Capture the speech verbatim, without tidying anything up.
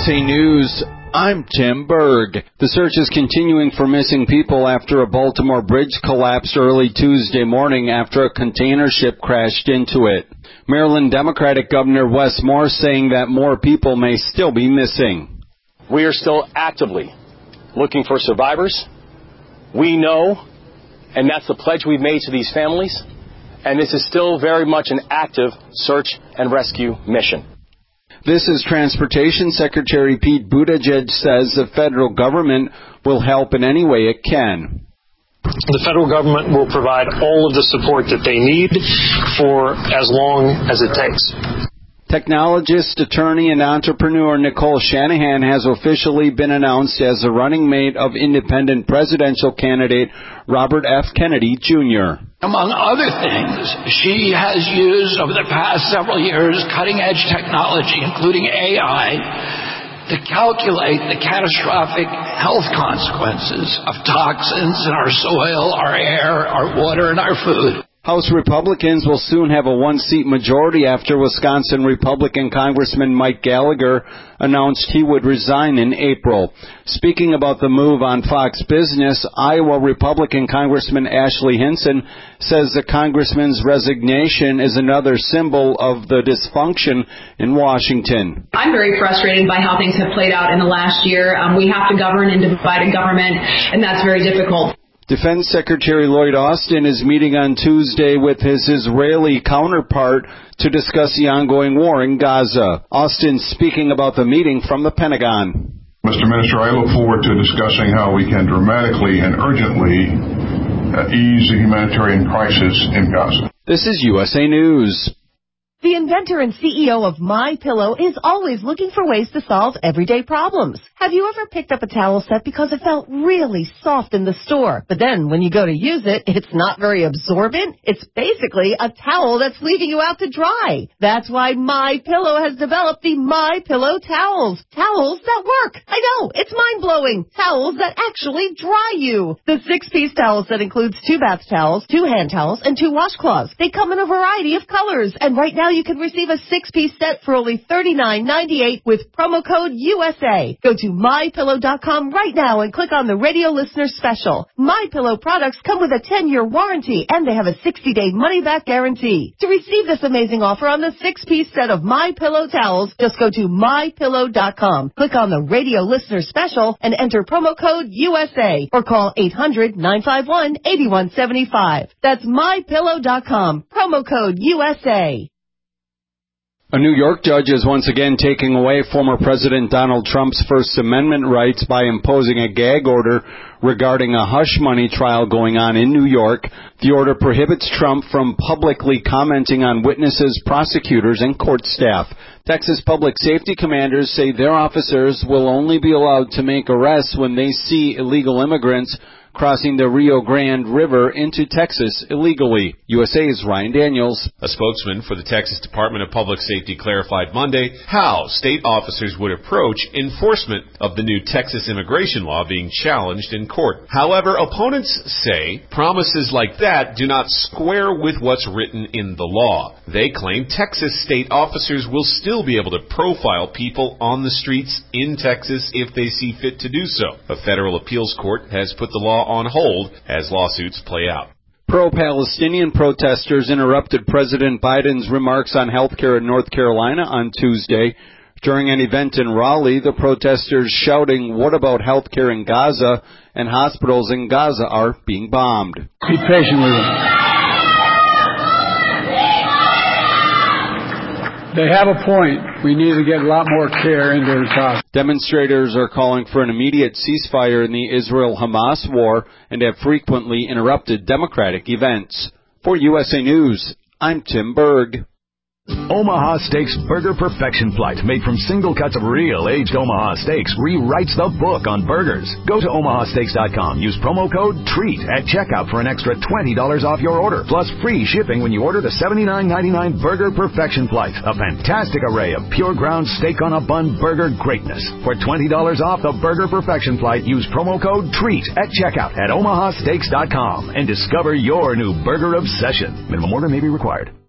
S A News, I'm Tim Berg. The search is continuing for missing people after a Baltimore bridge collapsed early Tuesday morning after a container ship crashed into it. Maryland Democratic Governor Wes Moore saying that more people may still be missing. We are still actively looking for survivors. We know, and that's the pledge we've made to these families, and this is still very much an active search and rescue mission. This is Transportation Secretary Pete Buttigieg says the federal government will help in any way it can. The federal government will provide all of the support that they need for as long as it takes. Technologist, attorney, and entrepreneur Nicole Shanahan has officially been announced as the running mate of independent presidential candidate Robert F. Kennedy, Junior Among other things, she has used over the past several years cutting-edge technology, including A I, to calculate the catastrophic health consequences of toxins in our soil, our air, our water, and our food. House Republicans will soon have a one-seat majority after Wisconsin Republican Congressman Mike Gallagher announced he would resign in April. Speaking about the move on Fox Business, Iowa Republican Congressman Ashley Hinson says the congressman's resignation is another symbol of the dysfunction in Washington. I'm very frustrated by how things have played out in the last year. Um, we have to govern in divided government, and that's very difficult. Defense Secretary Lloyd Austin is meeting on Tuesday with his Israeli counterpart to discuss the ongoing war in Gaza. Austin speaking about the meeting from the Pentagon. Mister Minister, I look forward to discussing how we can dramatically and urgently uh, ease the humanitarian crisis in Gaza. This is U S A News. The inventor and C E O of MyPillow is always looking for ways to solve everyday problems. Have you ever picked up a towel set because it felt really soft in the store, but then when you go to use it, it's not very absorbent? It's basically a towel that's leaving you out to dry. That's why MyPillow has developed the MyPillow towels. Towels that work. I know, it's mind-blowing. Towels that actually dry you. The six-piece towel set includes two bath towels, two hand towels, and two washcloths. They come in a variety of colors, and right now you can receive a six-piece set for only thirty-nine ninety-eight with promo code U S A. Go to my pillow dot com right now and click on the radio listener special. MyPillow products come with a ten-year warranty, and they have a sixty-day money-back guarantee. To receive this amazing offer on the six-piece set of MyPillow towels, just go to my pillow dot com, click on the radio listener special, and enter promo code U S A, or call eight hundred nine five one eight one seven five. That's my pillow dot com, promo code U S A. A New York judge is once again taking away former President Donald Trump's First Amendment rights by imposing a gag order regarding a hush money trial going on in New York. The order prohibits Trump from publicly commenting on witnesses, prosecutors, and court staff. Texas public safety commanders say their officers will only be allowed to make arrests when they see illegal immigrants crossing the Rio Grande River into Texas illegally. U S A's Ryan Daniels. A spokesman for the Texas Department of Public Safety clarified Monday how state officers would approach enforcement of the new Texas immigration law being challenged in court. However, opponents say promises like that do not square with what's written in the law. They claim Texas state officers will still be able to profile people on the streets in Texas if they see fit to do so. A federal appeals court has put the law on hold as lawsuits play out. Pro-Palestinian protesters interrupted President Biden's remarks on health care in North Carolina on Tuesday. During an event in Raleigh, the protesters shouting, "What about health care in Gaza?" and hospitals in Gaza are being bombed. Be patient with them. They have a point. We need to get a lot more care into the hospital. Demonstrators are calling for an immediate ceasefire in the Israel-Hamas war and have frequently interrupted democratic events. For U S A News, I'm Tim Berg. Omaha Steaks Burger Perfection Flight, made from single cuts of real aged Omaha steaks, rewrites the book on burgers. Go to omaha steaks dot com. Use promo code TREAT at checkout for an extra twenty dollars off your order, plus free shipping when you order the seventy-nine ninety-nine Burger Perfection Flight, a fantastic array of pure ground steak on a bun burger greatness. For twenty dollars off the Burger Perfection Flight, use promo code TREAT at checkout at omaha steaks dot com and discover your new burger obsession. Minimum order may be required.